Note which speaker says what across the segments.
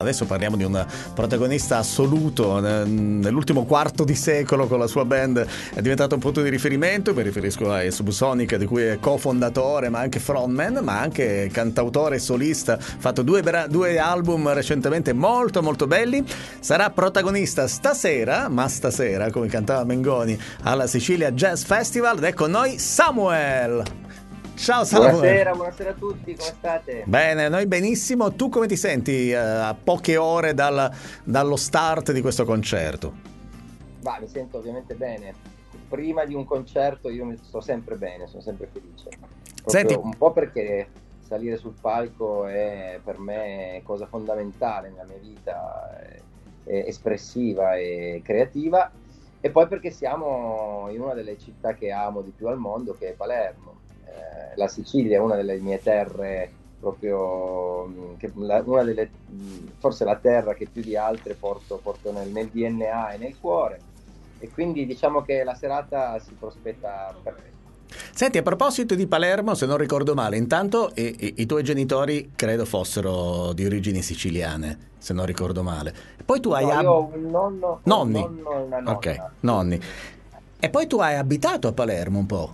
Speaker 1: adesso parliamo di un protagonista assoluto nell'ultimo quarto di secolo. Con la sua band è diventato un punto di riferimento. Mi riferisco ai Subsonic, di cui è cofondatore ma anche frontman, ma anche cantautore e solista. Ha fatto due album recentemente molto molto belli. Sarà protagonista stasera, come cantava Mengoni, alla Sicilia Jazz Festival, ed è con noi Samuel. Ciao Samuel.
Speaker 2: Buonasera a tutti, come state?
Speaker 1: Bene, noi benissimo. Tu come ti senti a poche ore dallo start di questo concerto?
Speaker 2: Mi sento ovviamente bene. Prima di un concerto io mi sto sempre bene, sono sempre felice.
Speaker 1: Senti,
Speaker 2: Un po' perché salire sul palco è per me cosa fondamentale nella mia vita, è espressiva e creativa, e poi perché siamo in una delle città che amo di più al mondo, che è Palermo. La Sicilia è una delle mie terre, proprio una delle, forse la terra che più di altre porto nel DNA e nel cuore, e quindi diciamo che la serata si prospetta perfetta.
Speaker 1: Senti, a proposito di Palermo, se non ricordo male, intanto i tuoi genitori credo fossero di origini siciliane, se non ricordo male. Poi tu hai
Speaker 2: Io ho un nonno,
Speaker 1: nonni.
Speaker 2: Un nonno e una nonna.
Speaker 1: Ok, nonni. E poi tu hai abitato a Palermo un po'.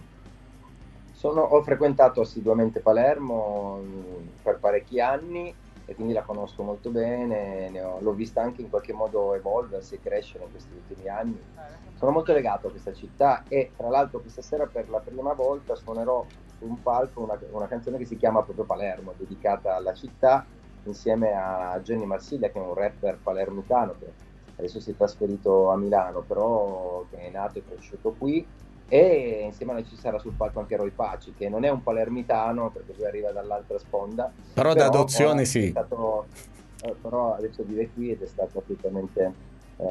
Speaker 2: Ho frequentato assiduamente Palermo per parecchi anni, e quindi la conosco molto bene, l'ho vista anche in qualche modo evolversi e crescere in questi ultimi anni. Sono molto legato a questa città, e tra l'altro questa sera per la prima volta suonerò su un palco una canzone che si chiama proprio Palermo, dedicata alla città, insieme a Gianni Marsiglia, che è un rapper palermitano che adesso si è trasferito a Milano, però che è nato e cresciuto qui. E insieme a noi ci sarà sul palco anche Roy Paci, che non è un palermitano perché lui arriva dall'altra sponda,
Speaker 1: però da adozione sì.
Speaker 2: Però adesso vive qui ed è stato assolutamente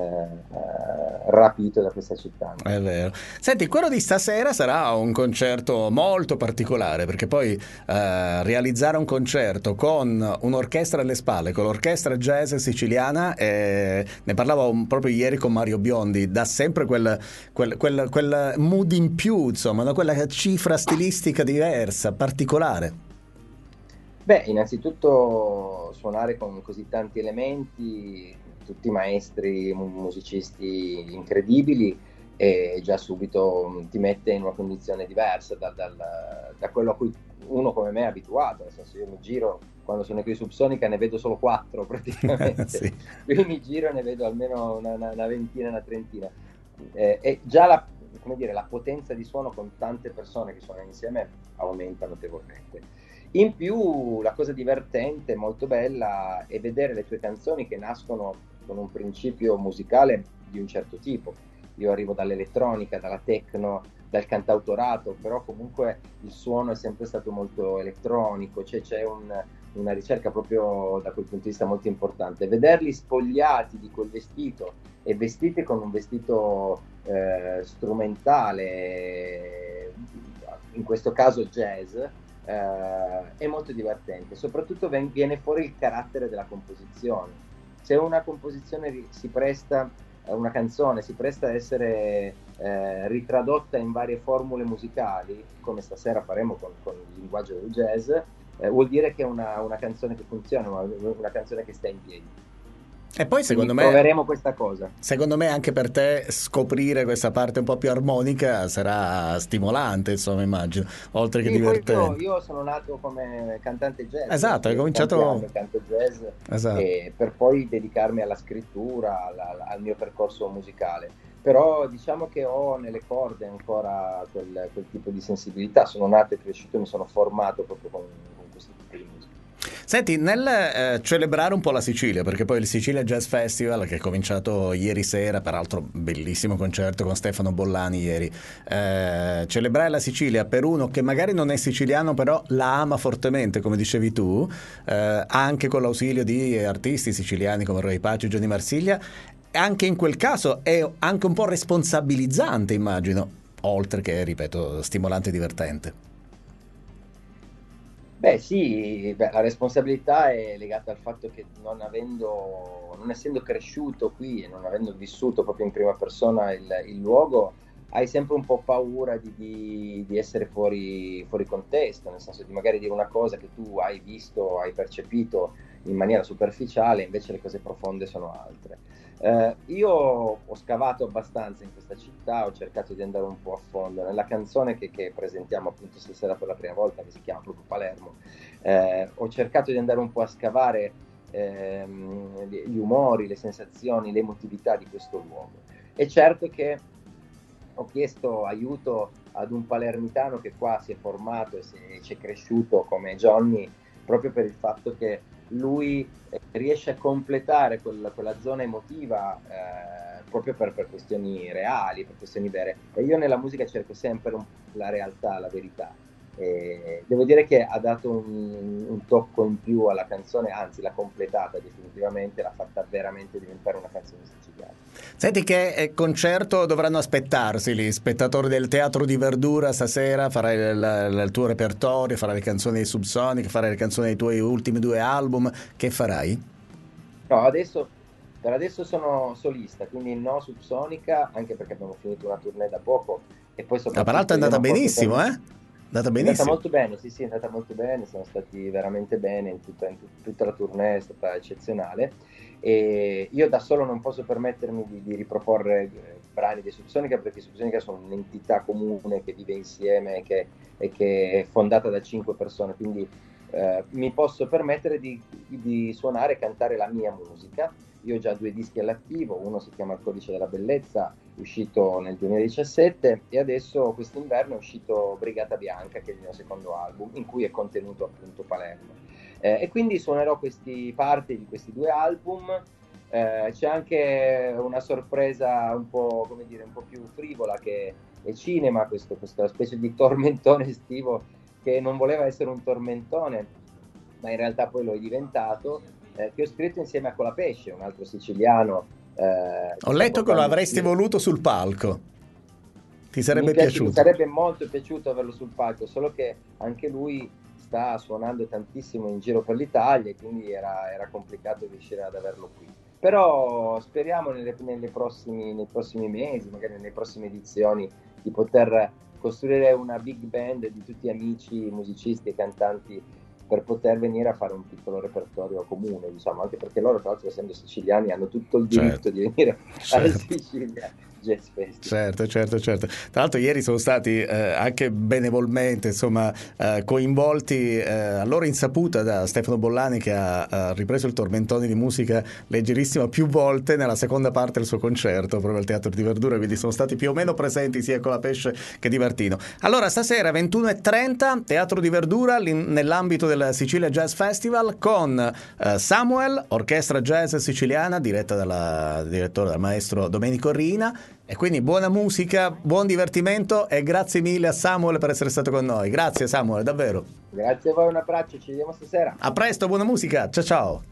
Speaker 2: rapito da questa città.
Speaker 1: È vero. Senti, quello di stasera sarà un concerto molto particolare, perché poi realizzare un concerto con un'orchestra alle spalle, con l'orchestra jazz siciliana, ne parlavo proprio ieri con Mario Biondi, dà sempre quel mood in più, insomma, quella cifra stilistica diversa, particolare.
Speaker 2: Innanzitutto suonare con così tanti elementi, tutti maestri, musicisti incredibili, e già subito ti mette in una condizione diversa da quello a cui uno come me è abituato. Nel senso, io mi giro, quando sono qui su Subsonica ne vedo solo 4 praticamente.
Speaker 1: Sì.
Speaker 2: Qui mi giro e ne vedo almeno una ventina, una trentina, e già la potenza di suono con tante persone che suonano insieme aumenta notevolmente. In più, la cosa divertente, molto bella, è vedere le tue canzoni che nascono con un principio musicale di un certo tipo. Io arrivo dall'elettronica, dalla techno, dal cantautorato, però comunque il suono è sempre stato molto elettronico, c'è una ricerca proprio da quel punto di vista molto importante. Vederli spogliati di quel vestito e vestiti con un vestito strumentale, in questo caso jazz, è molto divertente. Soprattutto viene fuori il carattere della composizione. Se una composizione una canzone si presta a essere ritradotta in varie formule musicali, come stasera faremo con il linguaggio del jazz, vuol dire che è una canzone che funziona, una canzone che sta in piedi.
Speaker 1: E poi secondo me
Speaker 2: proveremo questa cosa.
Speaker 1: Secondo me anche per te scoprire questa parte un po' più armonica sarà stimolante, insomma, immagino, oltre che divertente.
Speaker 2: Io sono nato come cantante jazz.
Speaker 1: Esatto, hai cominciato
Speaker 2: canto jazz,
Speaker 1: esatto.
Speaker 2: Per poi dedicarmi alla scrittura, al mio percorso musicale. Però diciamo che ho nelle corde ancora quel tipo di sensibilità. Sono nato e cresciuto e mi sono formato proprio con questo tipo di musica.
Speaker 1: Senti, nel celebrare un po' la Sicilia, perché poi il Sicilia Jazz Festival, che è cominciato ieri sera, peraltro bellissimo concerto con Stefano Bollani ieri, celebrare la Sicilia per uno che magari non è siciliano però la ama fortemente, come dicevi tu, anche con l'ausilio di artisti siciliani come Roy Paci e Gianni Marsiglia, anche in quel caso è anche un po' responsabilizzante, immagino, oltre che, ripeto, stimolante e divertente.
Speaker 2: La responsabilità è legata al fatto che non essendo cresciuto qui e non avendo vissuto proprio in prima persona il luogo, hai sempre un po' paura di essere fuori contesto, nel senso di magari dire una cosa che tu hai visto, hai percepito in maniera superficiale, invece le cose profonde sono altre. Io ho scavato abbastanza in questa città, ho cercato di andare un po' a fondo. Nella canzone che presentiamo appunto stasera per la prima volta, che si chiama proprio Palermo, ho cercato di andare un po' a scavare gli umori, le sensazioni, l'emotività di questo luogo. E certo che ho chiesto aiuto ad un palermitano che qua si è formato e ci è cresciuto come Johnny, proprio per il fatto che lui riesce a completare quella zona emotiva proprio per questioni reali, per questioni vere. E io nella musica cerco sempre la realtà, la verità. E devo dire che ha dato un tocco in più alla canzone, anzi l'ha completata definitivamente, l'ha fatta veramente diventare una canzone siciliana.
Speaker 1: Senti, che concerto dovranno aspettarsi gli spettatori del Teatro di Verdura stasera? Farai il tuo repertorio, farai le canzoni di Subsonica, farai le canzoni dei tuoi ultimi 2 album, che farai?
Speaker 2: No, per adesso sono solista, quindi no Subsonica, anche perché abbiamo finito una tournée da poco e poi
Speaker 1: Peraltro
Speaker 2: soprattutto
Speaker 1: è
Speaker 2: io
Speaker 1: andata
Speaker 2: non posso
Speaker 1: benissimo,
Speaker 2: permettere.
Speaker 1: eh? È andata
Speaker 2: È andata
Speaker 1: benissimo.
Speaker 2: molto bene, sì, sì, è andata molto bene, siamo stati veramente bene tutta la tournée, è stata eccezionale. E io da solo non posso permettermi di riproporre brani di Subsonica perché i Subsonica sono un'entità comune che vive insieme e che è fondata da 5 persone, quindi mi posso permettere di suonare e cantare la mia musica. Io ho già 2 dischi all'attivo, uno si chiama Il Codice della Bellezza, uscito nel 2017, e adesso quest'inverno è uscito Brigata Bianca, che è il mio secondo album, in cui è contenuto appunto Palermo. E quindi suonerò parti di questi 2 album. C'è anche una sorpresa un po', come dire, un po' più frivola che è cinema, questa specie di tormentone estivo che non voleva essere un tormentone, ma in realtà poi lo è diventato, che ho scritto insieme a Colapesce, un altro siciliano
Speaker 1: Ho
Speaker 2: che sta
Speaker 1: letto che lo
Speaker 2: portando in
Speaker 1: avresti
Speaker 2: giro.
Speaker 1: voluto sul palco. Ti
Speaker 2: Mi
Speaker 1: sarebbe
Speaker 2: piace, mi
Speaker 1: piaciuto?
Speaker 2: sarebbe molto piaciuto averlo sul palco, solo che anche lui sta suonando tantissimo in giro per l'Italia e quindi era complicato riuscire ad averlo qui. Però speriamo nei prossimi mesi, magari nelle prossime edizioni, di poter costruire una big band di tutti amici, musicisti e cantanti per poter venire a fare un piccolo repertorio comune, diciamo, anche perché loro, tra l'altro, essendo siciliani, hanno tutto il
Speaker 1: Certo,
Speaker 2: diritto di venire alla
Speaker 1: certo.
Speaker 2: Sicilia Jazz Festival.
Speaker 1: Certo, certo, certo. Tra l'altro ieri sono stati anche benevolmente, insomma, coinvolti a loro insaputa da Stefano Bollani, che ha ripreso il tormentone di musica leggerissima più volte nella seconda parte del suo concerto proprio al Teatro di Verdura, quindi sono stati più o meno presenti sia con la Pesce che di Martino. Allora stasera 21:30 Teatro di Verdura nell'ambito del Sicilia Jazz Festival con Samuel, orchestra jazz siciliana diretta dal direttore, dal maestro Domenico Rina. E quindi buona musica, buon divertimento e grazie mille a Samuel per essere stato con noi. Grazie Samuel, davvero.
Speaker 2: Grazie a voi, un abbraccio, ci vediamo stasera.
Speaker 1: A presto, buona musica. Ciao ciao.